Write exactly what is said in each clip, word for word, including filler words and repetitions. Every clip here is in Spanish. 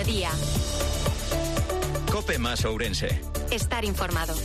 mediodía. COPE más Ourense. Estar informado.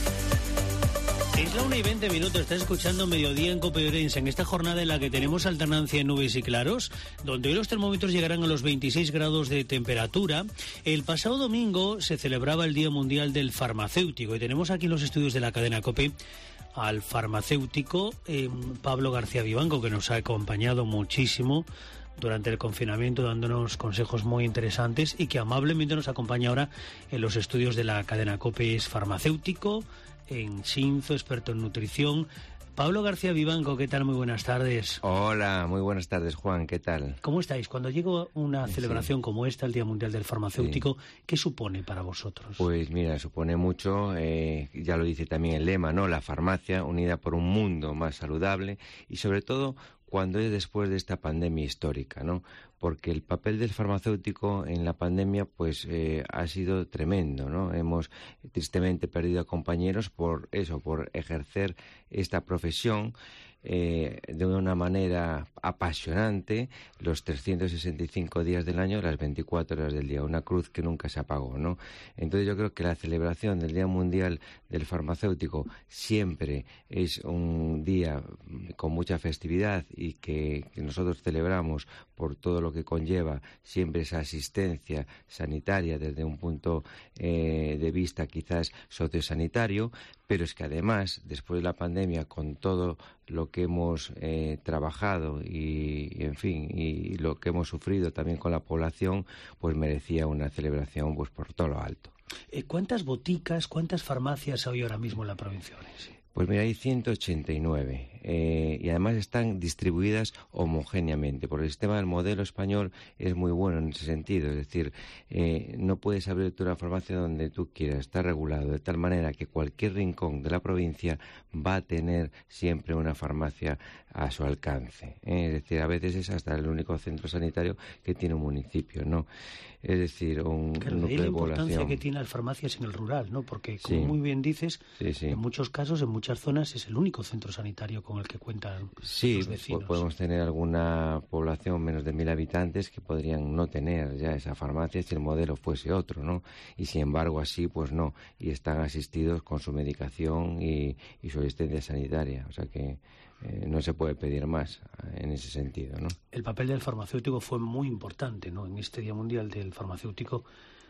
Es la una y veinte minutos, está escuchando Mediodía en COPE Ourense, en esta jornada en la que tenemos alternancia en nubes y claros, donde hoy los termómetros llegarán a los veintiséis grados de temperatura. El pasado domingo se celebraba el Día Mundial del Farmacéutico y tenemos aquí en los estudios de la cadena COPE al farmacéutico eh, Pablo García Vivanco, que nos ha acompañado muchísimo durante el confinamiento, dándonos consejos muy interesantes, y que amablemente nos acompaña ahora en los estudios de la cadena COPE. Es farmacéutico en Shinzo, experto en nutrición. Pablo García Vivanco, ¿qué tal? Muy buenas tardes. Hola, muy buenas tardes, Juan, ¿qué tal? ¿Cómo estáis? Cuando llega una Sí. celebración como esta, el Día Mundial del Farmacéutico, Sí. ¿qué supone para vosotros? Pues mira, supone mucho, eh, ya lo dice también el lema, ¿no? La farmacia unida por un mundo más saludable, y sobre todo cuando es después de esta pandemia histórica, ¿no? Porque el papel del farmacéutico en la pandemia pues eh, ha sido tremendo, ¿no? Hemos tristemente perdido a compañeros por eso, por ejercer esta profesión eh, de una manera apasionante los trescientos sesenta y cinco días del año, las veinticuatro horas del día, una cruz que nunca se apagó, ¿no? Entonces yo creo que la celebración del Día Mundial del Farmacéutico siempre es un día con mucha festividad y que, que nosotros celebramos por todo lo que conlleva siempre esa asistencia sanitaria desde un punto eh, de vista quizás sociosanitario, pero es que además, después de la pandemia, con todo lo que hemos eh, trabajado y, y, en fin, y lo que hemos sufrido también con la población, pues merecía una celebración pues por todo lo alto. Eh, ¿Cuántas boticas, cuántas farmacias hay ahora mismo en la provincia de Orense? Pues mira, hay ciento ochenta y nueve eh, y además están distribuidas homogéneamente, porque el sistema del modelo español es muy bueno en ese sentido, es decir, eh, no puedes abrirte una farmacia donde tú quieras, está regulado de tal manera que cualquier rincón de la provincia va a tener siempre una farmacia a su alcance, ¿eh? Es decir, a veces es hasta el único centro sanitario que tiene un municipio, ¿no? Es decir, un, Claro, un de ahí núcleo la de importancia población. que tienen las farmacias en el rural, ¿no? Porque, como Sí. muy bien dices, Sí, sí. en muchos casos, en muchas zonas, es el único centro sanitario con el que cuentan Sí, los vecinos. po- podemos tener alguna población menos de mil habitantes que podrían no tener ya esa farmacia si el modelo fuese otro, ¿no? Y sin embargo así, pues no, y están asistidos con su medicación y, y su asistencia sanitaria, o sea que eh, no se puede pedir más eh, en ese sentido, ¿no? El papel del farmacéutico fue muy importante, ¿no? En este Día Mundial del Farmacéutico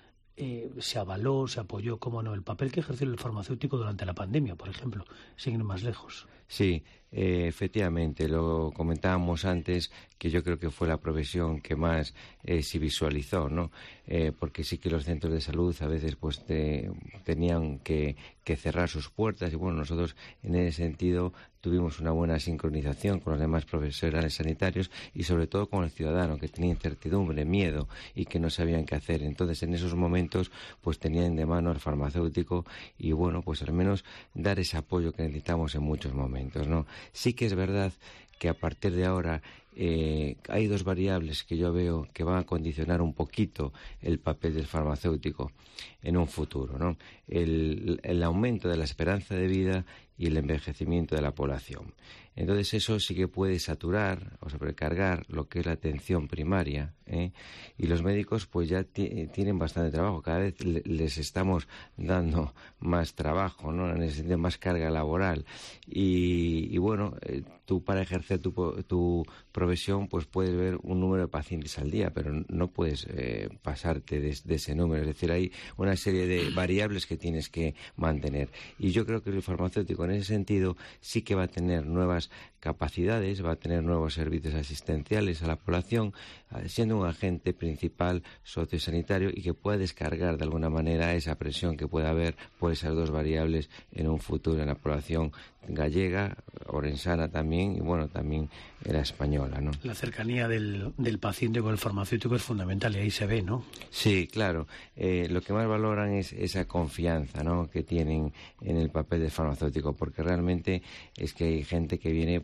eh, se avaló, se apoyó, cómo no, el papel que ejerció el farmacéutico durante la pandemia, por ejemplo, sin ir más lejos. Sí, eh, efectivamente, lo comentábamos antes, que yo creo que fue la profesión que más eh, se visualizó, ¿no? Eh, porque sí que los centros de salud a veces pues te, tenían que, que cerrar sus puertas y bueno, nosotros en ese sentido tuvimos una buena sincronización con los demás profesionales sanitarios y sobre todo con el ciudadano que tenía incertidumbre, miedo y que no sabían qué hacer. Entonces en esos momentos pues tenían de mano al farmacéutico y bueno, pues al menos dar ese apoyo que necesitamos en muchos momentos, ¿no? Sí que es verdad que a partir de ahora eh, hay dos variables que yo veo que van a condicionar un poquito el papel del farmacéutico en un futuro, ¿no? El, el aumento de la esperanza de vida y el envejecimiento de la población. Entonces eso sí que puede saturar o sobrecargar lo que es la atención primaria, ¿eh? Y los médicos pues ya tienen bastante trabajo, cada vez le les estamos dando más trabajo, ¿no? En ese sentido, más carga laboral y, y bueno, eh, tú para ejercer tu, tu profesión pues puedes ver un número de pacientes al día, pero no puedes eh, pasarte de, de ese número, es decir, hay una serie de variables que tienes que mantener y yo creo que el farmacéutico en ese sentido sí que va a tener nuevas capacidades, va a tener nuevos servicios asistenciales a la población, siendo un agente principal sociosanitario y que pueda descargar de alguna manera esa presión que pueda haber por esas dos variables en un futuro en la población gallega, orensana también y bueno, también la española, ¿no? La cercanía del, del paciente con el farmacéutico es fundamental y ahí se ve, ¿no? Sí, claro. Eh, lo que más valoran es esa confianza, ¿no?, que tienen en el papel del farmacéutico, porque realmente es que hay gente que viene pues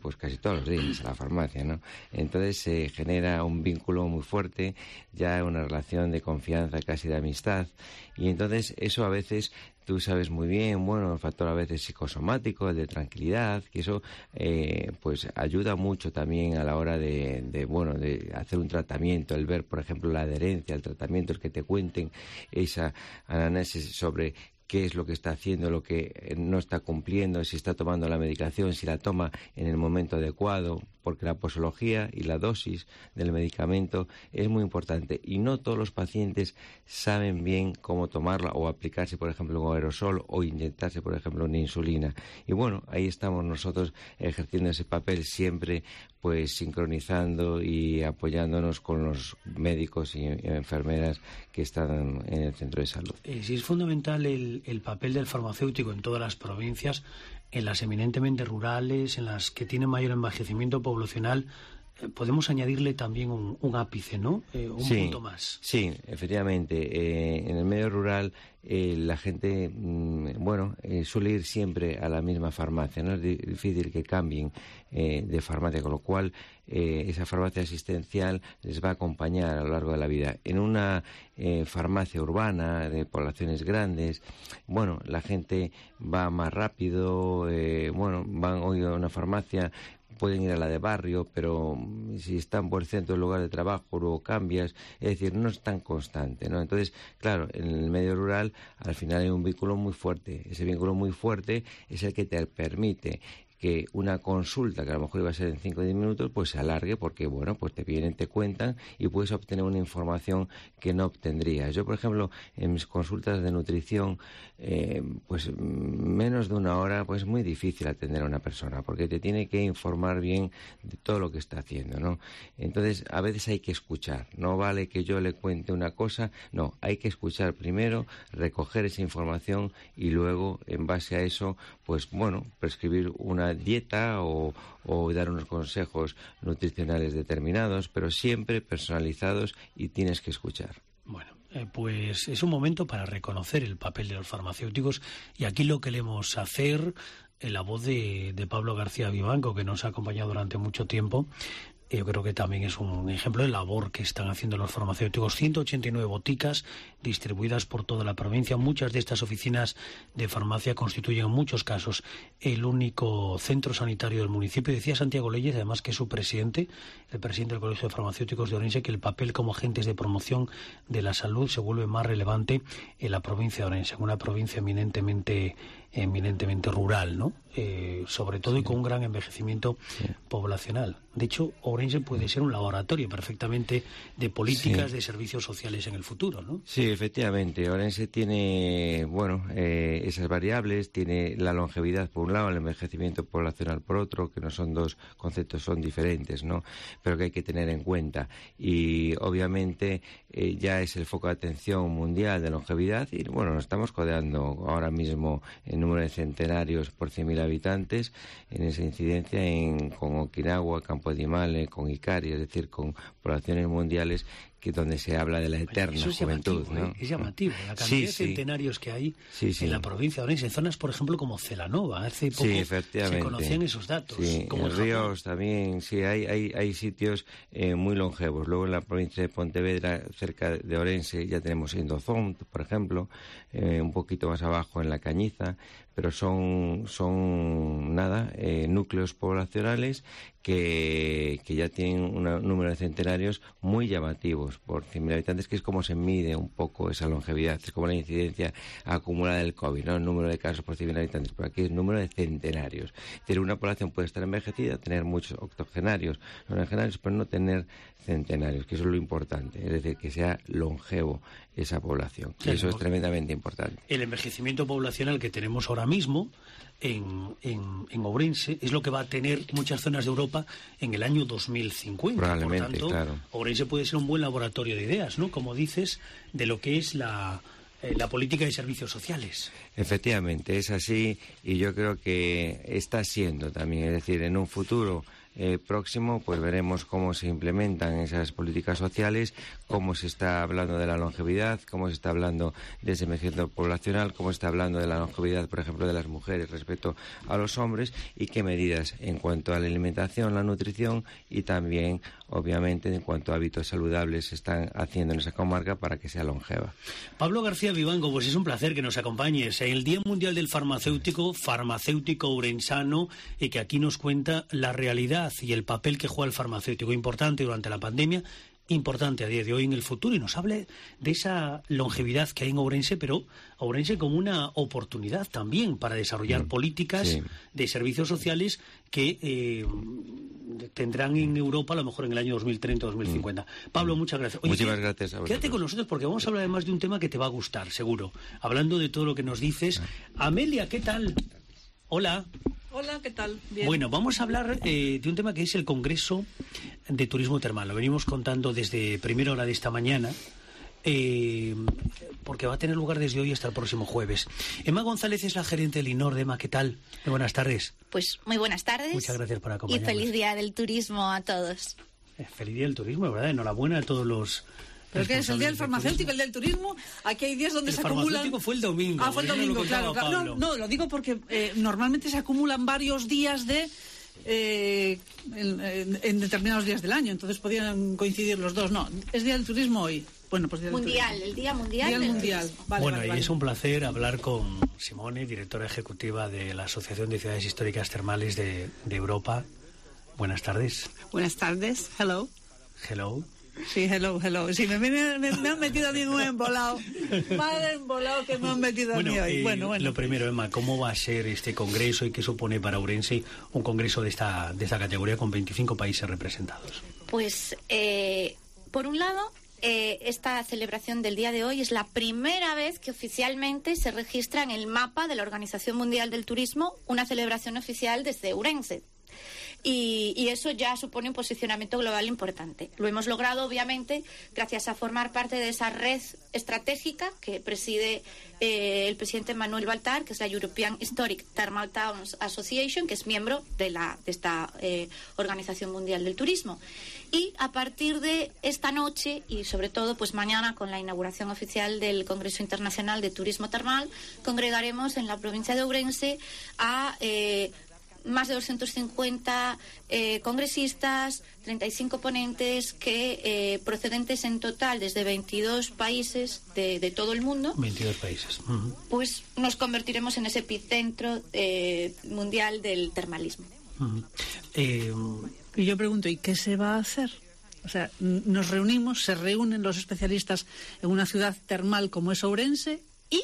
pues casi todos los días a la farmacia, ¿no? Entonces se genera un vínculo muy fuerte, ya una relación de confianza, casi de amistad, y entonces eso a veces tú sabes muy bien, bueno, el factor a veces psicosomático, el de tranquilidad, que eso eh, pues ayuda mucho también a la hora de, de, bueno, de hacer un tratamiento, el ver, por ejemplo, la adherencia al tratamiento, el que te cuenten esa anamnesis sobre qué es lo que está haciendo, lo que no está cumpliendo, si está tomando la medicación, si la toma en el momento adecuado, porque la posología y la dosis del medicamento es muy importante y no todos los pacientes saben bien cómo tomarla o aplicarse, por ejemplo, un aerosol o inyectarse, por ejemplo, una insulina. Y bueno, ahí estamos nosotros ejerciendo ese papel siempre, pues sincronizando y apoyándonos con los médicos y enfermeras que están en el centro de salud. Eh, sí, es fundamental el, el papel del farmacéutico en todas las provincias, en las eminentemente rurales, en las que tienen mayor envejecimiento poblacional. Eh, podemos añadirle también un, un ápice, ¿no? Eh, un sí, punto más. Sí, efectivamente. Eh, en el medio rural eh, la gente, mmm, bueno, eh, suele ir siempre a la misma farmacia, ¿no? Es difícil que cambien eh, de farmacia, con lo cual eh, esa farmacia asistencial les va a acompañar a lo largo de la vida. En una eh, farmacia urbana de poblaciones grandes, bueno, la gente va más rápido, eh, bueno, van hoy a una farmacia, pueden ir a la de barrio, pero si están por el centro del lugar de trabajo, luego cambias, es decir, no es tan constante, ¿no? Entonces, claro, en el medio rural al final hay un vínculo muy fuerte. Ese vínculo muy fuerte es el que te permite que una consulta, que a lo mejor iba a ser en cinco o diez minutos, pues se alargue porque, bueno, pues te vienen, te cuentan y puedes obtener una información que no obtendrías. Yo, por ejemplo, en mis consultas de nutrición, eh, pues menos de una hora, pues es muy difícil atender a una persona porque te tiene que informar bien de todo lo que está haciendo, ¿no? Entonces, a veces hay que escuchar. No vale que yo le cuente una cosa, no, hay que escuchar primero, recoger esa información y luego, en base a eso, pues, bueno, prescribir una dieta o, o dar unos consejos nutricionales determinados, pero siempre personalizados y tienes que escuchar. Bueno, eh, pues es un momento para reconocer el papel de los farmacéuticos y aquí lo queremos hacer en la voz de, de Pablo García Vivanco, que nos ha acompañado durante mucho tiempo. Yo creo que también es un ejemplo de labor que están haciendo los farmacéuticos. ciento ochenta y nueve boticas distribuidas por toda la provincia. Muchas de estas oficinas de farmacia constituyen en muchos casos el único centro sanitario del municipio. Decía Santiago Leyes, además, que es su presidente, el presidente del Colegio de Farmacéuticos de Orense, que el papel como agentes de promoción de la salud se vuelve más relevante en la provincia de Orense, en una provincia eminentemente eminentemente rural, ¿no? Eh, sobre todo sí. Y con un gran envejecimiento sí. poblacional. De hecho, Orense puede ser un laboratorio perfectamente de políticas sí. de servicios sociales en el futuro, ¿no? Sí, efectivamente. Orense tiene, bueno, eh, esas variables, tiene la longevidad por un lado, el envejecimiento poblacional por otro, que no son dos conceptos, son diferentes, ¿no? Pero que hay que tener en cuenta. Y obviamente eh, ya es el foco de atención mundial de longevidad y, bueno, nos estamos codeando ahora mismo en número de centenarios por cien mil habitantes en esa incidencia en, con Okinawa, Campo de Imale, con Icari, es decir, con poblaciones mundiales que donde se habla de la eterna Eso es juventud, llamativo, ¿no? ¿eh? Es llamativo, la cantidad sí, de sí. centenarios que hay sí, sí. en la provincia de Orense, en zonas, por ejemplo, como Celanova. Hace poco sí, se conocían esos datos. Sí, como en Ríos también, sí, hay, hay, hay sitios eh, muy longevos. Luego en la provincia de Pontevedra, cerca de Orense, ya tenemos Indozón, por ejemplo, eh, un poquito más abajo en La Cañiza, pero son, son nada, eh, núcleos poblacionales que, que ya tienen un número de centenarios muy llamativos por cien mil habitantes, que es como se mide un poco esa longevidad, es como la incidencia acumulada del COVID, ¿no? El número de casos por cien mil habitantes, pero aquí es el número de centenarios. Es decir, una población puede estar envejecida, tener muchos octogenarios, nonagenarios, pero no tener centenarios, que eso es lo importante, es decir, que sea longevo esa población. Claro, eso es tremendamente importante. El envejecimiento poblacional que tenemos ahora mismo en, en, en Ourense es lo que va a tener muchas zonas de Europa en el año dos mil cincuenta. Probablemente, por tanto, claro. Ourense puede ser un buen laboratorio de ideas, ¿no? Como dices, de lo que es la, eh, la política de servicios sociales. Efectivamente, es así y yo creo que está siendo también, es decir, en un futuro eh, próximo, pues veremos cómo se implementan esas políticas sociales, cómo se está hablando de la longevidad, cómo se está hablando de ese envejecimiento poblacional, cómo se está hablando de la longevidad, por ejemplo, de las mujeres respecto a los hombres, y qué medidas en cuanto a la alimentación, la nutrición y también, obviamente, en cuanto a hábitos saludables se están haciendo en esa comarca para que sea longeva. Pablo García Vivanco, pues es un placer que nos acompañes en el Día Mundial del Farmacéutico, farmacéutico urensano, y que aquí nos cuenta la realidad y el papel que juega el farmacéutico, importante durante la pandemia, importante a día de hoy en el futuro, y nos hable de esa longevidad que hay en Ourense, pero Ourense como una oportunidad también para desarrollar mm, políticas sí. de servicios sociales que eh, tendrán en Europa a lo mejor en el año dos mil treinta, dos mil cincuenta. Mm. Pablo, muchas gracias. Oye, Muchísimas gracias a vosotros. Quédate con nosotros porque vamos a hablar además de un tema que te va a gustar, seguro. Hablando de todo lo que nos dices. Amelia, ¿qué tal? Hola. Hola, ¿qué tal? Bien. Bueno, vamos a hablar eh, de un tema que es el Congreso de Turismo Termal. Lo venimos contando desde primera hora de esta mañana, eh, porque va a tener lugar desde hoy hasta el próximo jueves. Emma González es la gerente del INOR. Emma, ¿qué tal? Muy buenas tardes. Pues muy buenas tardes. Muchas gracias por acompañarnos. Y feliz Día del Turismo a todos. Eh, feliz Día del Turismo, ¿verdad? Enhorabuena a todos los... ¿Pero qué es el día del farmacéutico, el del turismo? Aquí hay días donde el se acumulan... El farmacéutico fue el domingo. Ah, fue el domingo, claro. claro. No, no, lo digo porque eh, normalmente se acumulan varios días de... Eh, en, en, en determinados días del año, entonces podían coincidir los dos. No, es Día del Turismo hoy. Bueno, pues día mundial, del el Día Mundial. Día del mundial. Vale, bueno, vale, y vale. es un placer hablar con Simone, directora ejecutiva de la Asociación de Ciudades Históricas Termales de, de Europa. Buenas tardes. Buenas tardes. Hello. Hello. Sí, hello, hello. Sí, me, me, me, me han metido a mí un embolado. Mal embolado que me han metido bueno, a mí hoy. Eh, bueno, bueno. Lo primero, Emma, ¿cómo va a ser este congreso y qué supone para Ourense un congreso de esta, de esta categoría con veinticinco países representados? Pues, eh, por un lado, eh, esta celebración del día de hoy es la primera vez que oficialmente se registra en el mapa de la Organización Mundial del Turismo una celebración oficial desde Ourense. Y, y eso ya supone un posicionamiento global importante. Lo hemos logrado, obviamente, gracias a formar parte de esa red estratégica que preside eh, el presidente Manuel Baltar, que es la European Historic Thermal Towns Association, que es miembro de, la, de esta eh, Organización Mundial del Turismo. Y a partir de esta noche, y sobre todo pues mañana con la inauguración oficial del Congreso Internacional de Turismo Termal, congregaremos en la provincia de Ourense a... Eh, más de doscientos cincuenta eh, congresistas, treinta y cinco ponentes que eh, procedentes en total desde veintidós países de, de todo el mundo. veintidós países. Uh-huh. Pues nos convertiremos en ese epicentro eh, mundial del termalismo. Uh-huh. Eh, y yo pregunto, ¿y qué se va a hacer? O sea, nos reunimos, se reúnen los especialistas en una ciudad termal como es Ourense y...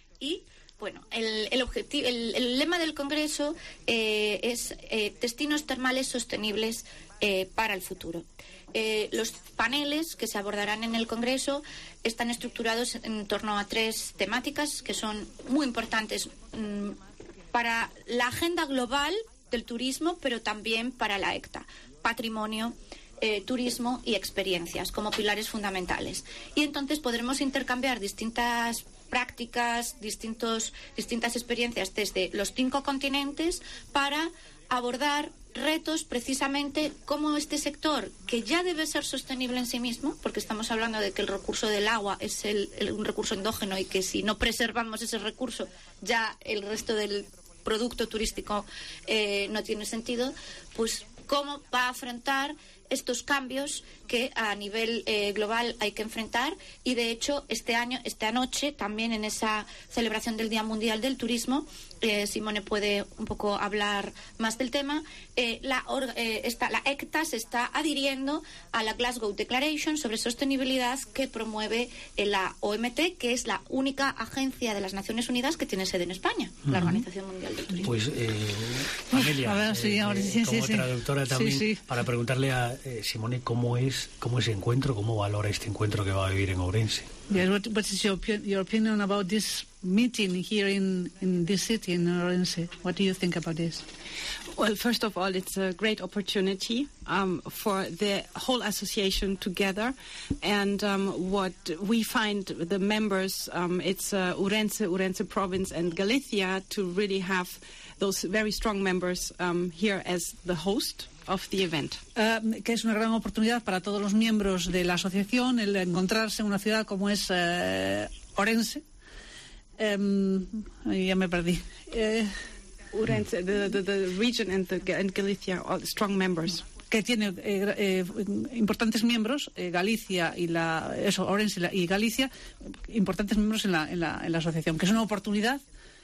y Bueno, el, el, objetivo, el, el lema del Congreso eh, es eh, destinos termales sostenibles eh, para el futuro. Eh, los paneles que se abordarán en el Congreso están estructurados en torno a tres temáticas que son muy importantes mmm, para la agenda global del turismo, pero también para la E C T A, patrimonio, Eh, turismo y experiencias como pilares fundamentales. Y entonces podremos intercambiar distintas prácticas, distintos, distintas experiencias desde los cinco continentes para abordar retos precisamente como este sector, que ya debe ser sostenible en sí mismo, porque estamos hablando de que el recurso del agua es el, el, un recurso endógeno y que si no preservamos ese recurso ya el resto del producto turístico eh, no tiene sentido, pues cómo va a afrontar estos cambios que a nivel eh, global hay que enfrentar. Y de hecho este año, esta noche, también en esa celebración del Día Mundial del Turismo, eh, Simone puede un poco hablar más del tema, eh, la, eh, esta, la E C T A se está adhiriendo a la Glasgow Declaration sobre sostenibilidad que promueve eh, la O M T, que es la única agencia de las Naciones Unidas que tiene sede en España, uh-huh. la Organización Mundial del Turismo. Pues, eh, Amelia, a ver, sí, ahora sí, eh, como sí, traductora sí. también, sí, sí. para preguntarle a eh, Simone cómo es cómo es ese encuentro, cómo valora este encuentro que va a vivir en Ourense. Yes, what, what is your, your opinion about this meeting here in, in this city, in Ourense? What do you think about this? Well, first of all, it's a great opportunity um, for the whole association together. And um, what we find, the members, um, it's uh, Ourense, Ourense province and Galicia to really have those very strong members um, here as the host of the event. Uh, que es una gran oportunidad para todos los miembros de la asociación el encontrarse en una ciudad como es uh, Orense. Um, ya me perdí. Uh, Orense, the, the, the region and, the, and Galicia, all strong members. Que tiene eh, eh, importantes miembros, eh, Galicia y la, eso, Orense y, la, y Galicia, importantes miembros en la, en, la, en la asociación, que es una oportunidad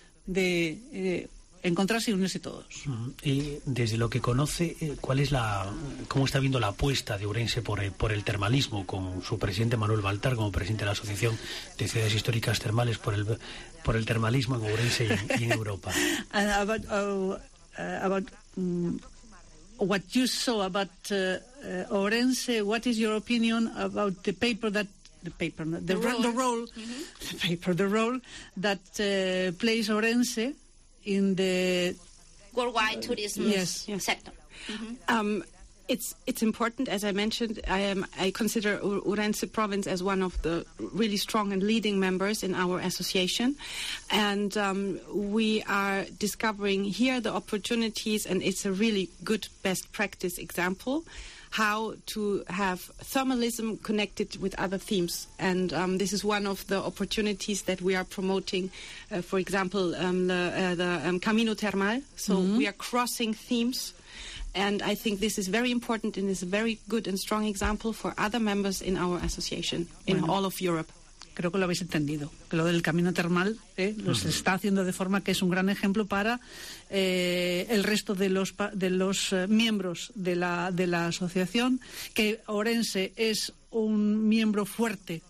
de eh, encontrarse y unirse todos. Uh-huh. Y desde lo que conoce, eh, ¿cuál es la, cómo está viendo la apuesta de Ourense por, eh, por el termalismo, con su presidente Manuel Baltar como presidente de la Asociación de Ciudades Históricas Termales, por el, por el termalismo en Ourense y en, y en Europa? about, uh, uh, about um, what you saw about uh, uh, Ourense, what is your opinion about the paper that the paper, the, the role, the role mm-hmm. the paper, the role that uh, plays Ourense in the worldwide tourism yes. sector? Mm-hmm. Um, It's it's important, as I mentioned. I am I consider Ourense province as one of the really strong and leading members in our association, and um, we are discovering here the opportunities, and it's a really good best practice example how to have thermalism connected with other themes, and um, this is one of the opportunities that we are promoting. Uh, for example, um, the uh, the um, Camino Termal. So mm-hmm. we are crossing themes. And I think this is very important and is a very good and strong example for other members in our association in bueno, all of Europe. Creo que lo habéis entendido. Que lo del camino termal eh, lo se está haciendo de forma que es un gran ejemplo para eh, el resto de los de los eh, miembros de la de la asociación. Que Ourense es un miembro fuerte,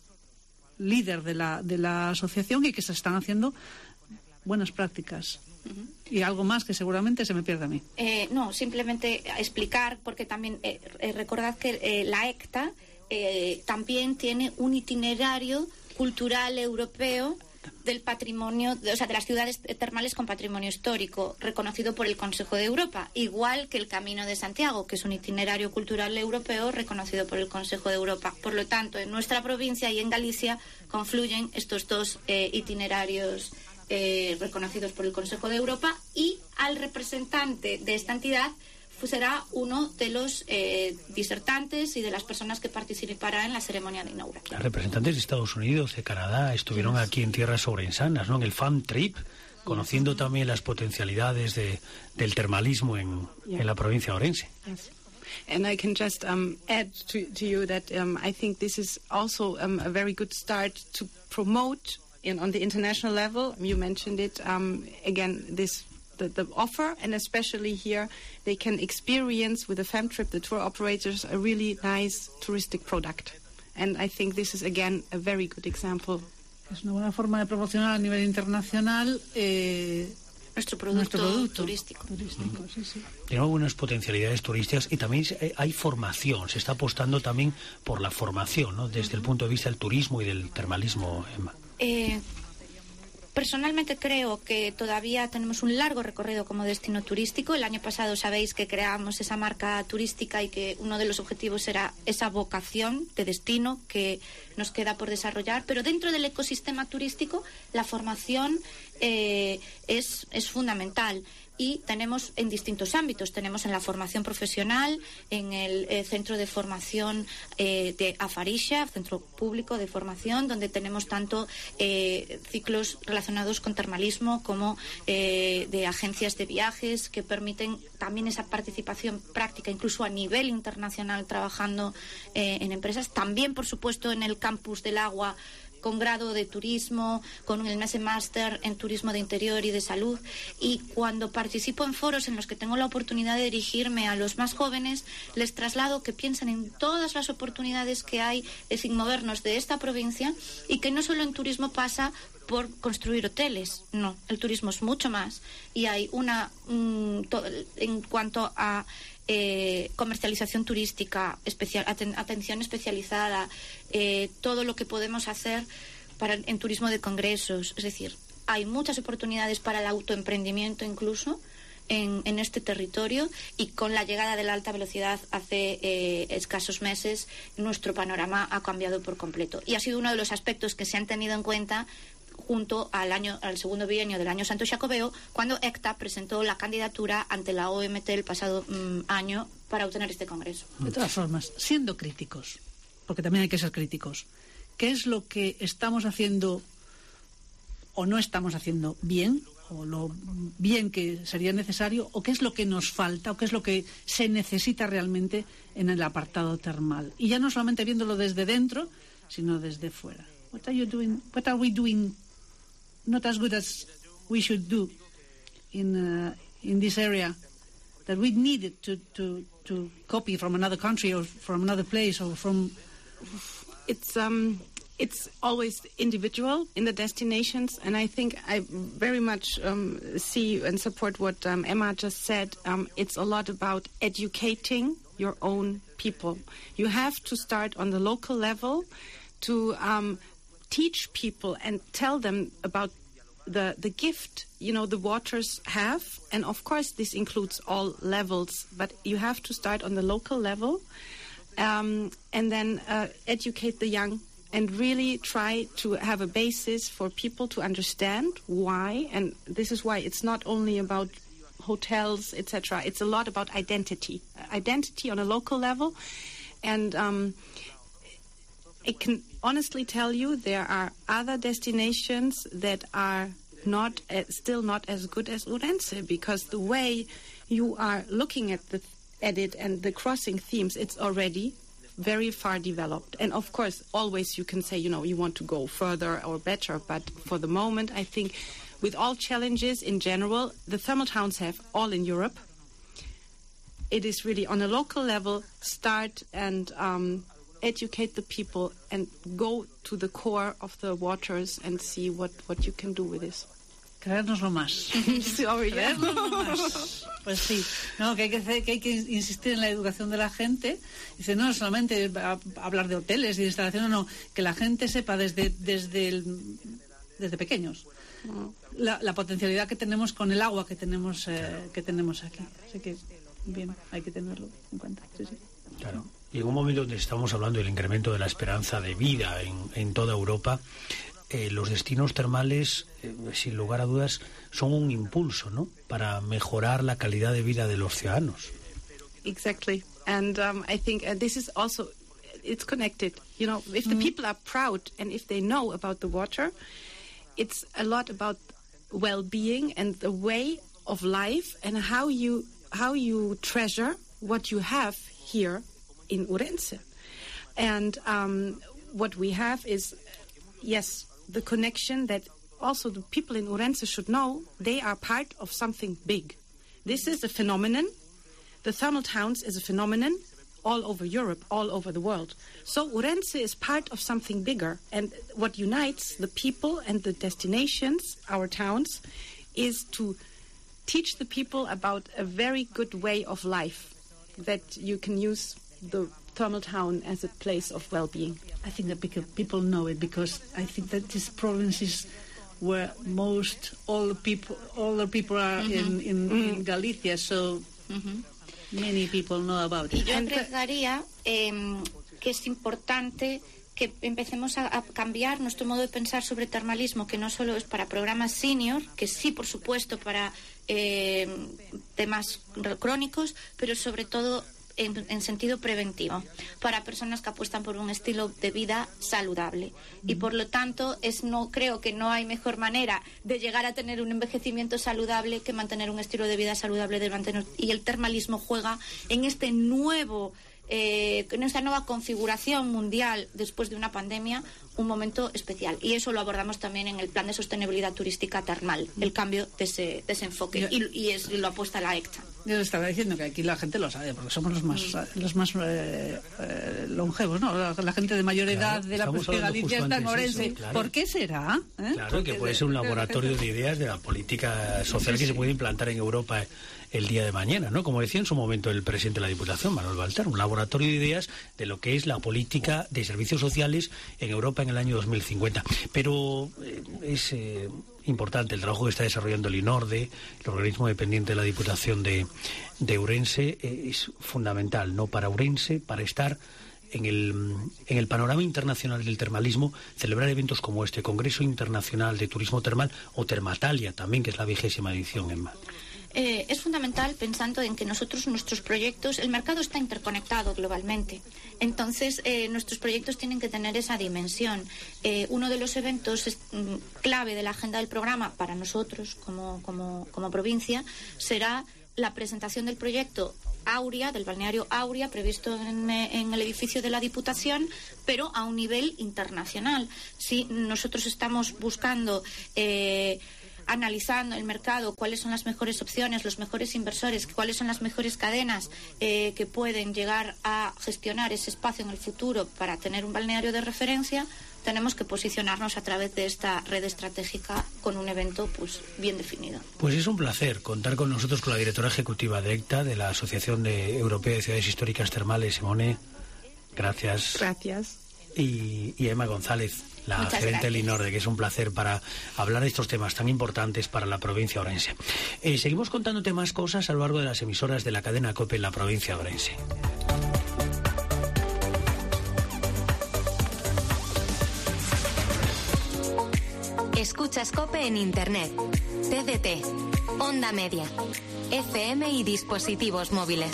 líder de la de la asociación, y que se están haciendo buenas prácticas. Uh-huh. Y algo más que seguramente se me pierde a mí. Eh, no, simplemente explicar, porque también eh, eh, recordad que eh, la ECTA eh, también tiene un itinerario cultural europeo del patrimonio, de, o sea, de las ciudades termales con patrimonio histórico, reconocido por el Consejo de Europa, igual que el Camino de Santiago, que es un itinerario cultural europeo reconocido por el Consejo de Europa. Por lo tanto, en nuestra provincia y en Galicia confluyen estos dos eh, itinerarios Eh, reconocidos por el Consejo de Europa, y al representante de esta entidad será uno de los eh, disertantes y de las personas que participarán en la ceremonia de inauguración. Representantes de Estados Unidos, de Canadá, estuvieron yes. aquí en tierras ourensanas, ¿no? En el Fam Trip, conociendo yes. también las potencialidades de, del termalismo en, yeah. en la provincia de Ourense. Yes. And I can just um, add to, to you that um, I think this is also um, a very good start to promote In, on the international level. You mentioned it um, again, this the, the offer, and especially here they can experience with the FemTrip, the tour operators, a really nice touristic product, and I think this is again a very good example. Es una buena forma de promocionar a nivel internacional eh, nuestro, producto nuestro producto turístico. turístico mm. sí, sí. Tiene algunas potencialidades turísticas, y también hay formación. Se está apostando también por la formación, ¿no? Desde uh-huh. el punto de vista del turismo y del termalismo, Emma. Eh, personalmente creo que todavía tenemos un largo recorrido como destino turístico. El año pasado sabéis que creamos esa marca turística y que uno de los objetivos era esa vocación de destino que nos queda por desarrollar, pero dentro del ecosistema turístico la formación eh, es, es fundamental. Y tenemos en distintos ámbitos. Tenemos en la formación profesional, en el eh, centro de formación eh, de Afarisha, centro público de formación, donde tenemos tanto eh, ciclos relacionados con termalismo como eh, de agencias de viajes que permiten también esa participación práctica, incluso a nivel internacional, trabajando eh, en empresas. También, por supuesto, en el campus del agua, con grado de turismo, con el M S Master en turismo de interior y de salud. Y cuando participo en foros en los que tengo la oportunidad de dirigirme a los más jóvenes, les traslado que piensen en todas las oportunidades que hay de movernos de esta provincia, y que no solo en turismo pasa por construir hoteles, no, el turismo es mucho más, y hay una mm, to, en cuanto a Eh, comercialización turística, especial, aten, atención especializada, eh, todo lo que podemos hacer para, en turismo de congresos. Es decir, hay muchas oportunidades para el autoemprendimiento incluso en, en este territorio, y con la llegada de la alta velocidad hace eh, escasos meses nuestro panorama ha cambiado por completo, y ha sido uno de los aspectos que se han tenido en cuenta junto al año al segundo bienio del año Santo Xacobeo, cuando ECTA presentó la candidatura ante la O M T el pasado um, año para obtener este congreso. De todas formas, siendo críticos, porque también hay que ser críticos, ¿qué es lo que estamos haciendo o no estamos haciendo bien, o lo bien que sería necesario, o qué es lo que nos falta, o qué es lo que se necesita realmente en el apartado termal? Y ya no solamente viéndolo desde dentro, sino desde fuera. What are you doing? What are we doing not as good as we should do in uh, in this area that we needed to to to copy from another country or from another place or from? It's um. It's always individual in the destinations, and I think I very much um, see and support what um, Emma just said. Um, it's a lot about educating your own people. You have to start on the local level to um, teach people and tell them about the, the gift, you know, the waters have. And of course, this includes all levels, but you have to start on the local level um, and then uh, educate the young and really try to have a basis for people to understand why. And this is why it's not only about hotels, et cetera. It's a lot about identity, identity on a local level. And um, I can honestly tell you there are other destinations that are not uh, still not as good as Ourense, because the way you are looking at the at it and the crossing themes, it's already very far developed. And of course, always you can say, you know, you want to go further or better. But for the moment, I think with all challenges in general, the thermal towns have all in Europe. It is really on a local level, start and um, educate the people and go to the core of the waters and see what, what you can do with this. Creérnoslo más. Sorry, yeah. Creérnoslo más. Pues sí, no, que hay que, que hay que insistir en la educación de la gente. Dice, no solamente a, a hablar de hoteles y de instalaciones, no, que la gente sepa desde desde el, desde pequeños la, la potencialidad que tenemos con el agua que tenemos eh, que tenemos aquí. Así que bien, hay que tenerlo en cuenta. Sí, sí. Claro. Y en un momento donde estamos hablando del incremento de la esperanza de vida en, en toda Europa, eh, los destinos termales, eh, sin lugar a dudas, son un impulso, ¿no?, para mejorar la calidad de vida de los ciudadanos. Exactly. And um, I think uh, this is also, it's connected. You know, if the mm. people are proud and if they know about the water, it's a lot about well-being and the way of life and how you how you treasure what you have here in Ourense. And um, what we have is, yes, the connection that also the people in Ourense should know they are part of something big. This is a phenomenon. The thermal towns is a phenomenon all over Europe, all over the world. So Ourense is part of something bigger. And what unites the people and the destinations, our towns, is to teach the people about a very good way of life, that you can use the thermal town as a place of well-being. I think that people know it, because I think that this province is where most all people all the people are mm-hmm. in, in, mm. in Galicia, so mm-hmm. many people know about it. Y yo agregaría eh, que es importante que empecemos a, a cambiar nuestro modo de pensar sobre termalismo, que no solo es para programas senior, que sí, por supuesto, para eh, temas crónicos, pero sobre todo En, en sentido preventivo, para personas que apuestan por un estilo de vida saludable. Y por lo tanto, es no creo que no hay mejor manera de llegar a tener un envejecimiento saludable que mantener un estilo de vida saludable de mantener, y el termalismo juega en este nuevo eh, en esta nueva configuración mundial después de una pandemia un momento especial, y eso lo abordamos también en el plan de sostenibilidad turística termal, el cambio de ese, de ese enfoque, y, y, es, y lo apuesta la ECTA. Yo estaba diciendo que aquí la gente lo sabe, porque somos los más los más eh, eh, longevos, ¿no? La, la gente de mayor edad, claro, de la propia Galicia está en Ourense. Claro. ¿Por qué será? ¿Eh? Claro, porque que puede ser un laboratorio de ideas de la política social sí, sí. que se puede implantar en Europa el día de mañana, ¿no? Como decía en su momento el presidente de la Diputación, Manuel Baltar, un laboratorio de ideas de lo que es la política de servicios sociales en Europa en el año dos mil cincuenta. Pero eh, es eh, importante el trabajo que está desarrollando el INORDE, el organismo dependiente de la Diputación de, de Ourense, eh, es fundamental, ¿no?, para Ourense, para estar en el, en el panorama internacional del termalismo, celebrar eventos como este, Congreso Internacional de Turismo Termal, o Termatalia también, que es la vigésima edición, Emma. Eh, es fundamental pensando en que nosotros, nuestros proyectos, el mercado está interconectado globalmente. Entonces, eh, nuestros proyectos tienen que tener esa dimensión. Eh, uno de los eventos es, mm, clave de la agenda del programa para nosotros como, como, como provincia será la presentación del proyecto Auria, del balneario Auria, previsto en, en el edificio de la Diputación, pero a un nivel internacional. Sí, nosotros estamos buscando... Eh, analizando el mercado, cuáles son las mejores opciones, los mejores inversores, cuáles son las mejores cadenas eh, que pueden llegar a gestionar ese espacio en el futuro para tener un balneario de referencia, tenemos que posicionarnos a través de esta red estratégica con un evento pues bien definido. Pues es un placer contar con nosotros con la directora ejecutiva de E C T A, de la Asociación de Europea de Ciudades Históricas Termales, Simone. Gracias. Gracias. Y, y Emma González, la Muchas gerente gracias. del INORDE, que es un placer para hablar de estos temas tan importantes para la provincia de Orense. Eh, seguimos contándote más cosas a lo largo de las emisoras de la cadena COPE en la provincia de Orense. Escuchas COPE en Internet, T D T, Onda Media, F M y dispositivos móviles.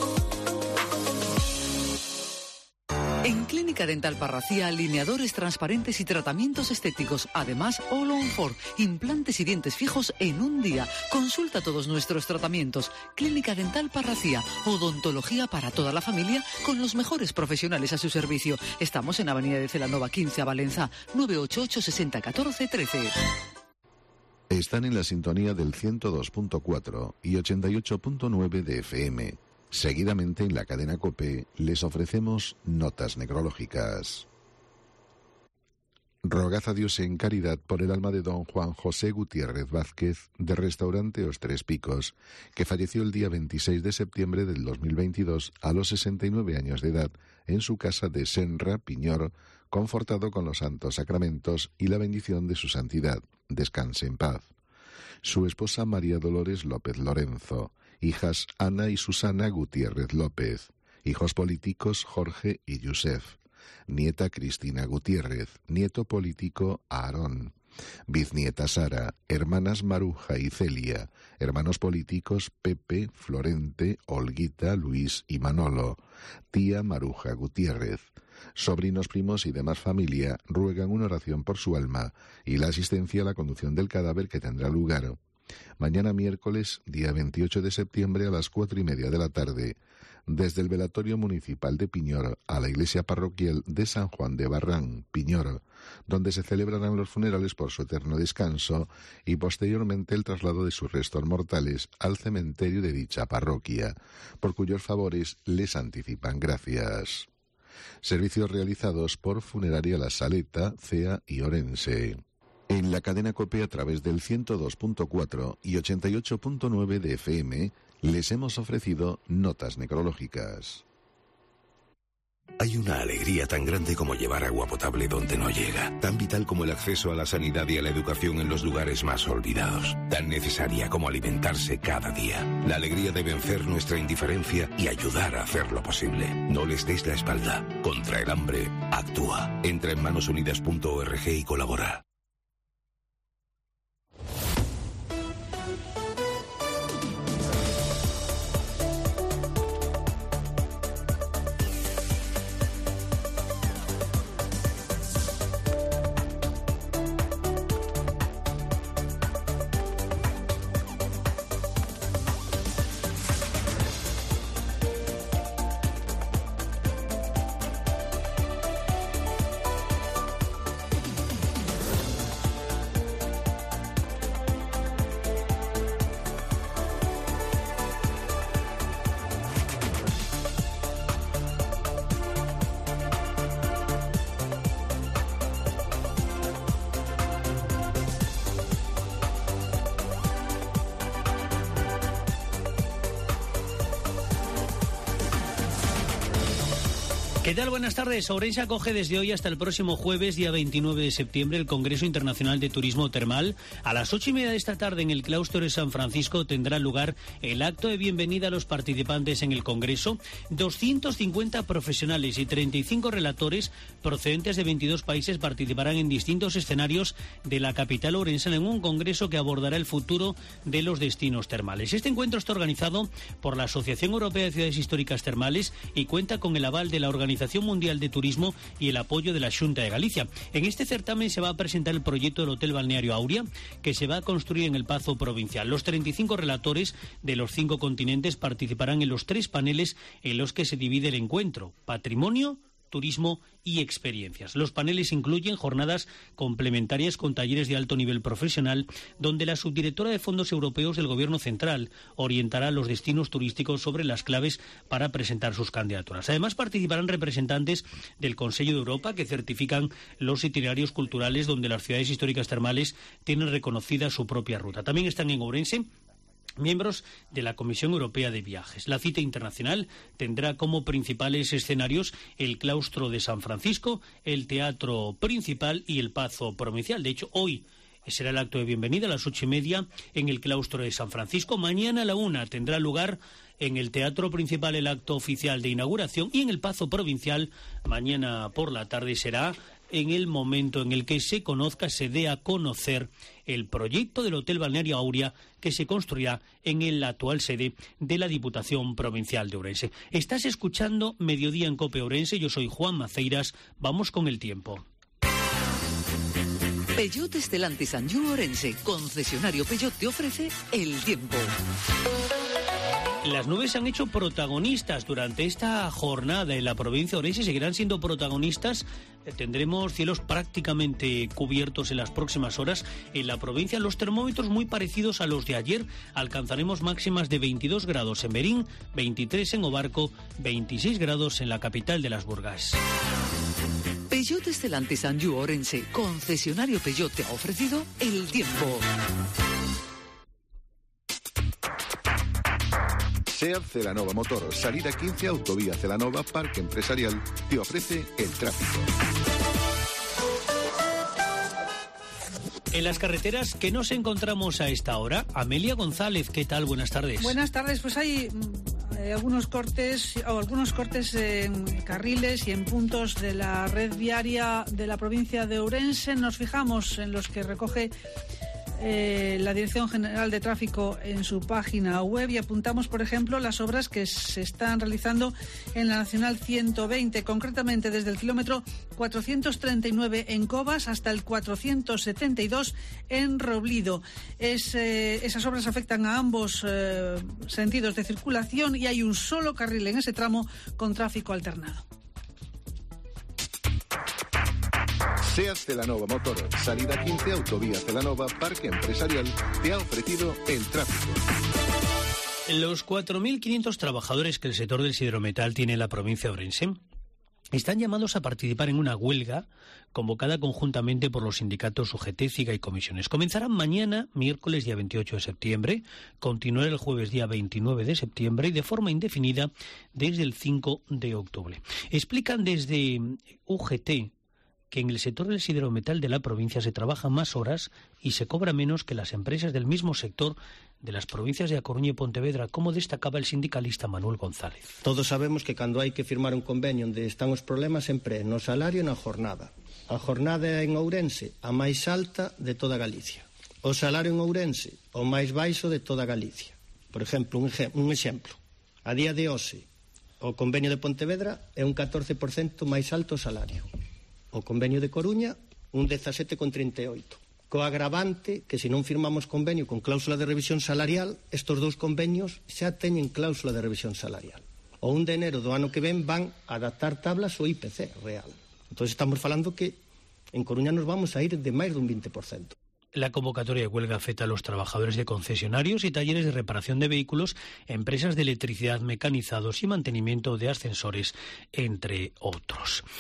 En Clínica Dental Parracía, alineadores transparentes y tratamientos estéticos. Además, All on Four, implantes y dientes fijos en un día. Consulta todos nuestros tratamientos. Clínica Dental Parracía, odontología para toda la familia con los mejores profesionales a su servicio. Estamos en Avenida de Celanova quince a Valenza, nueve ocho ocho, seis cero uno cuatro, trece. Están en la sintonía del ciento dos punto cuatro y ochenta y ocho punto nueve de F M. Seguidamente en la cadena COPE les ofrecemos notas necrológicas. Rogad a Dios en caridad por el alma de don Juan José Gutiérrez Vázquez, de Restaurante Os Tres Picos, que falleció el día veintiséis de septiembre del dos mil veintidós a los sesenta y nueve años de edad en su casa de Senra, Piñor, confortado con los santos sacramentos y la bendición de su santidad. Descanse en paz. Su esposa María Dolores López Lorenzo, hijas Ana y Susana Gutiérrez López, hijos políticos Jorge y Yusef, nieta Cristina Gutiérrez, nieto político Aarón, bisnieta Sara, hermanas Maruja y Celia, hermanos políticos Pepe, Florente, Olguita, Luis y Manolo, tía Maruja Gutiérrez. Sobrinos, primos y demás familia ruegan una oración por su alma y la asistencia a la conducción del cadáver que tendrá lugar mañana miércoles, día veintiocho de septiembre a las cuatro y media de la tarde, desde el velatorio municipal de Piñor a la iglesia parroquial de San Juan de Barrán, Piñor, donde se celebrarán los funerales por su eterno descanso y posteriormente el traslado de sus restos mortales al cementerio de dicha parroquia, por cuyos favores les anticipan gracias. Servicios realizados por Funeraria La Saleta, C E A y Orense. En la cadena COPE a través del ciento dos punto cuatro y ochenta y ocho punto nueve de F M les hemos ofrecido notas necrológicas. Hay una alegría tan grande como llevar agua potable donde no llega, tan vital como el acceso a la sanidad y a la educación en los lugares más olvidados, tan necesaria como alimentarse cada día. La alegría de vencer nuestra indiferencia y ayudar a hacerlo posible. No les des la espalda. Contra el hambre, actúa. Entra en manos unidas punto org y colabora. ¿Qué tal? Buenas tardes. Ourense acoge desde hoy hasta el próximo jueves, día veintinueve de septiembre, el Congreso Internacional de Turismo Termal. A las ocho y media de esta tarde, en el claustro de San Francisco, tendrá lugar el acto de bienvenida a los participantes en el Congreso. doscientos cincuenta profesionales y treinta y cinco relatores procedentes de veintidós países participarán en distintos escenarios de la capital ourensana en un congreso que abordará el futuro de los destinos termales. Este encuentro está organizado por la Asociación Europea de Ciudades Históricas Termales y cuenta con el aval de la Organización Mundial de Turismo y el apoyo de la Xunta de Galicia. En este certamen se va a presentar el proyecto del Hotel Balneario Auria, que se va a construir en el Pazo Provincial. Los treinta y cinco relatores de los cinco continentes participarán en los tres paneles en los que se divide el encuentro: patrimonio, turismo y experiencias. Los paneles incluyen jornadas complementarias con talleres de alto nivel profesional, donde la subdirectora de Fondos Europeos del Gobierno Central orientará los destinos turísticos sobre las claves para presentar sus candidaturas. Además, participarán representantes del Consejo de Europa que certifican los itinerarios culturales donde las ciudades históricas termales tienen reconocida su propia ruta. También están en Ourense miembros de la Comisión Europea de Viajes. La cita internacional tendrá como principales escenarios el claustro de San Francisco, el Teatro Principal y el Pazo Provincial. De hecho, hoy será el acto de bienvenida a las ocho y media en el claustro de San Francisco. Mañana a la una tendrá lugar en el Teatro Principal el acto oficial de inauguración, y en el Pazo Provincial mañana por la tarde será en el momento en el que se conozca, se dé a conocer el proyecto del Hotel Balneario Auria, que se construirá en la actual sede de la Diputación Provincial de Ourense. Estás escuchando Mediodía en COPE Ourense, yo soy Juan Maceiras, vamos con el tiempo. Peugeot Stellantis Anjou Ourense, concesionario Peugeot, te ofrece el tiempo. Las nubes se han hecho protagonistas durante esta jornada en la provincia de Ourense y seguirán siendo protagonistas. Tendremos cielos prácticamente cubiertos en las próximas horas en la provincia. Los termómetros muy parecidos a los de ayer. Alcanzaremos máximas de veintidós grados en Berín, veintitrés en Obarco, veintiséis grados en la capital de las Burgas. Peugeot Stellantis Anjou Ourense, concesionario Peugeot, te ha ofrecido el tiempo. SEAT Celanova Motor, salida quince, autovía Celanova, Parque Empresarial, te ofrece el tráfico. En las carreteras que nos encontramos a esta hora, Amelia González, ¿qué tal? Buenas tardes. Buenas tardes, pues hay eh, algunos cortes o algunos cortes en carriles y en puntos de la red viaria de la provincia de Ourense. Nos fijamos en los que recoge Eh, la Dirección General de Tráfico en su página web y apuntamos, por ejemplo, las obras que se están realizando en la Nacional ciento veinte, concretamente desde el kilómetro cuatrocientos treinta y nueve en Cobas hasta el cuatrocientos setenta y dos en Roblido. Es, eh, esas obras afectan a ambos eh, sentidos de circulación y hay un solo carril en ese tramo con tráfico alternado. SEAT Celanova Motor, salida quince, autovía Celanova, Parque Empresarial, te ha ofrecido el tráfico. Los cuatro mil quinientos trabajadores que el sector del siderometal tiene en la provincia de Ourense están llamados a participar en una huelga convocada conjuntamente por los sindicatos U G T, CIGA y comisiones. Comenzarán mañana, miércoles día veintiocho de septiembre, continuará el jueves día veintinueve de septiembre y de forma indefinida desde el cinco de octubre. Explican desde U G T que en el sector del siderometal de la provincia se trabaja más horas y se cobra menos que las empresas del mismo sector de las provincias de A Coruña y Pontevedra, como destacaba el sindicalista Manuel González. Todos sabemos que cando hai que firmar un convenio onde están os problemas sempre no salario e na jornada. A jornada en Ourense a máis alta de toda Galicia. O salario en Ourense o máis baixo de toda Galicia. Por exemplo, un, un exemplo. A día de hoxe, o convenio de Pontevedra é un catorce por cento máis alto o salario. O convenio de Coruña, un dezasete con trinta e oito. Co agravante que se non firmamos convenio con cláusula de revisión salarial, estos dous convenios xa teñen cláusula de revisión salarial. O un de enero do ano que ven van a adaptar tablas ao I P C real. Entón estamos falando que en Coruña nos vamos a ir de máis dun vinte por cento. La convocatoria de huelga afecta a los trabajadores de concesionarios y talleres de reparación de vehículos, empresas de electricidad, mecanizados y mantenimiento de ascensores, entre otros.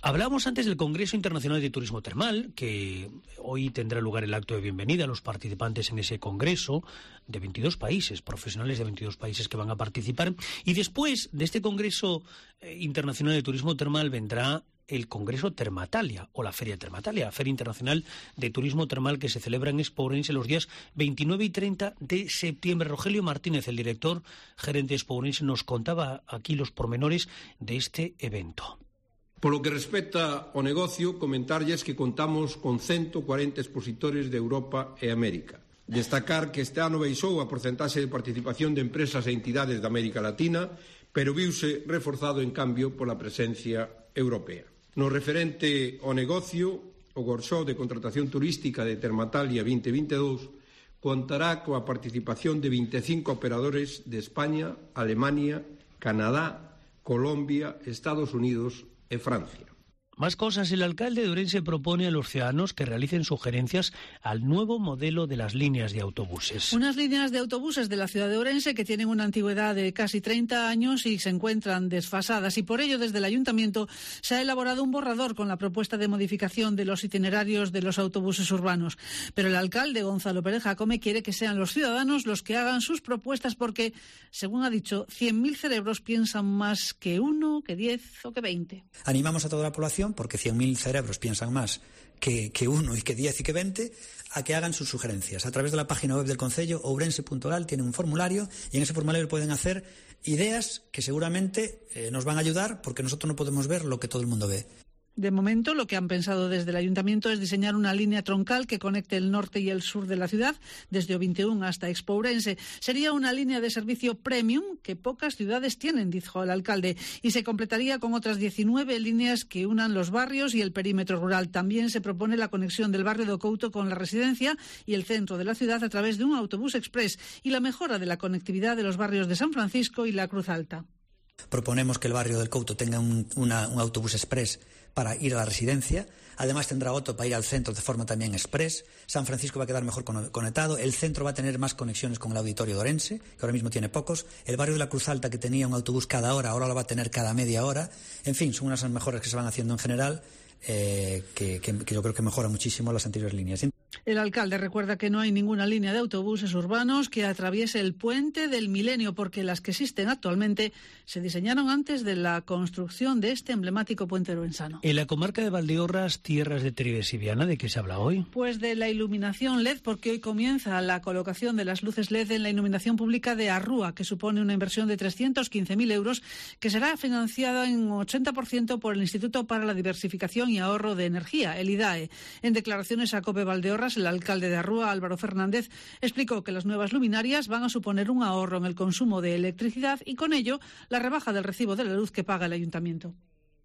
Hablábamos antes del Congreso Internacional de Turismo Termal, que hoy tendrá lugar el acto de bienvenida a los participantes en ese congreso de veintidós países, profesionales de veintidós países que van a participar. Y después de este Congreso Internacional de Turismo Termal vendrá el Congreso Termatalia, o la Feria Termatalia, Feria Internacional de Turismo Termal, que se celebra en Expo Ourense los días veintinueve y treinta de septiembre. Rogelio Martínez, el director gerente de Expo Ourense, nos contaba aquí los pormenores de este evento. Polo que respecta ao negocio, comentarlles que contamos con ciento cuarenta expositores de Europa e América. Destacar que este ano baixou a porcentaxe de participación de empresas e entidades da América Latina, pero viuse reforzado, en cambio, pola presencia europea. No referente ao negocio, o Workshop de Contratación Turística de Termatalia vinte veintidós contará coa participación de vinte e cinco operadores de España, Alemania, Canadá, Colombia, Estados Unidos e Francia. Más cosas. El alcalde de Ourense propone a los ciudadanos que realicen sugerencias al nuevo modelo de las líneas de autobuses. Unas líneas de autobuses de la ciudad de Ourense que tienen una antigüedad de casi treinta años y se encuentran desfasadas, y por ello desde el ayuntamiento se ha elaborado un borrador con la propuesta de modificación de los itinerarios de los autobuses urbanos. Pero el alcalde Gonzalo Pérez Jacome quiere que sean los ciudadanos los que hagan sus propuestas porque, según ha dicho, cien mil cerebros piensan más que uno, que diez o que veinte. Animamos a toda la población, porque cien mil cerebros piensan más que, que uno y que diez y que veinte, a que hagan sus sugerencias. A través de la página web del Concello, ourense punto oral, tiene un formulario y en ese formulario pueden hacer ideas que seguramente eh, nos van a ayudar, porque nosotros no podemos ver lo que todo el mundo ve. De momento, lo que han pensado desde el ayuntamiento es diseñar una línea troncal que conecte el norte y el sur de la ciudad, desde o veintiún hasta Expo Ourense. Sería una línea de servicio premium que pocas ciudades tienen, dijo el alcalde, y se completaría con otras diecinueve líneas que unan los barrios y el perímetro rural. También se propone la conexión del barrio de Ocouto con la residencia y el centro de la ciudad a través de un autobús express y la mejora de la conectividad de los barrios de San Francisco y la Cruz Alta. Proponemos que el barrio del Couto tenga un, una, un autobús express para ir a la residencia. Además tendrá otro para ir al centro de forma también express. San Francisco va a quedar mejor conectado. El centro va a tener más conexiones con el auditorio de Ourense, que ahora mismo tiene pocos. El barrio de la Cruz Alta, que tenía un autobús cada hora, ahora lo va a tener cada media hora. En fin, son unas de las mejoras que se van haciendo en general, eh, que, que, que yo creo que mejora muchísimo las anteriores líneas. El alcalde recuerda que no hay ninguna línea de autobuses urbanos que atraviese el puente del Milenio, porque las que existen actualmente se diseñaron antes de la construcción de este emblemático puente ourenssano. En la comarca de Valdeorras, tierras de Trives y Viana, ¿de qué se habla hoy? Pues de la iluminación L E D, porque hoy comienza la colocación de las luces L E D en la iluminación pública de Arrúa, que supone una inversión de trescientos quince mil euros, que será financiada en ochenta por ciento por el Instituto para la Diversificación y Ahorro de Energía, el IDAE. En declaraciones a COPE Valdeorras, el alcalde de Arrúa, Álvaro Fernández, explicó que las nuevas luminarias van a suponer un ahorro en el consumo de electricidad y con ello la rebaja del recibo de la luz que paga el ayuntamiento.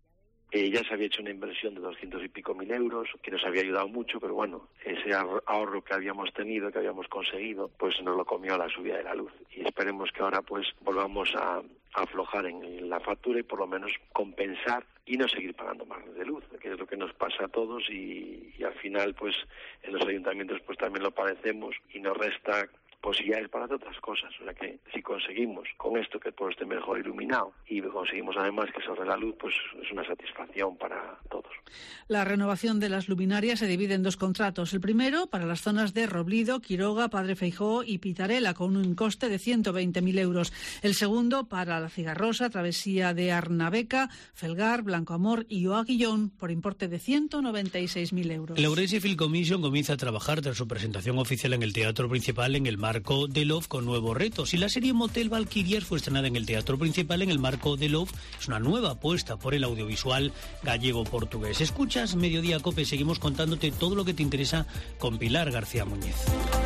Eh, ya se había hecho una inversión de doscientos y pico mil euros, que nos había ayudado mucho, pero bueno, ese ahorro que habíamos tenido, que habíamos conseguido, pues nos lo comió la subida de la luz. Y esperemos que ahora pues volvamos a, a aflojar en la factura y por lo menos compensar y no seguir pagando más de luz, que es lo que nos pasa a todos y, y al final pues en los ayuntamientos pues también lo padecemos y nos resta posibilidades para hacer otras cosas. O sea que si conseguimos con esto que todo esté mejor iluminado y conseguimos además que sobre la luz, pues es una satisfacción para todos. La renovación de las luminarias se divide en dos contratos. El primero para las zonas de Roblido, Quiroga, Padre Feijóo y Pitarela, con un coste de ciento veinte mil euros. El segundo para la Cigarrosa, Travesía de Arnabeca, Felgar, Blanco Amor y Oaguillón, por importe de ciento noventa y seis mil euros. La Ourense Film Commission comienza a trabajar tras su presentación oficial en el Teatro Principal en el marco de Love con nuevos retos. Y la serie Motel Valquirias fue estrenada en el Teatro Principal en el marco de Love. Es una nueva apuesta por el audiovisual gallego-portugués. Escuchas Mediodía Cope, seguimos contándote todo lo que te interesa con Pilar García Muñiz.